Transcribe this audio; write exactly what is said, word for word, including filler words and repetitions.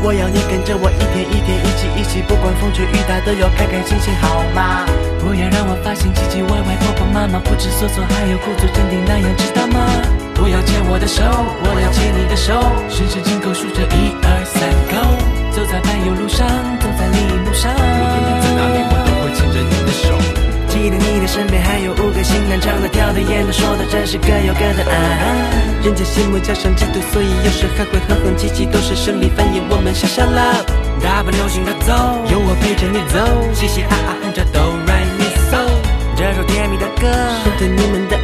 我要你跟着我一天一天一起一起，不管风吹雨打都要开开心心好吗？不要让我发现唧唧歪歪，婆婆妈妈不知所措，还有故作镇定那样，知道吗？不要牵我的手，我要牵你的手，十指紧扣数着一二三 go， 走在柏油路上，走在梨木上，无论你在哪里，我都会牵着你的手。记得你的身边还有五个心难唱的跳的演的说的，真是各有各的爱。人家羡慕加上嫉妒，所以有时还会哼哼唧唧，都是生理反应，我们想想了。大步流星的走，有我陪着你走，嘻嘻哈哈哼着哆来咪嗦，这首甜蜜的歌，顺着你们的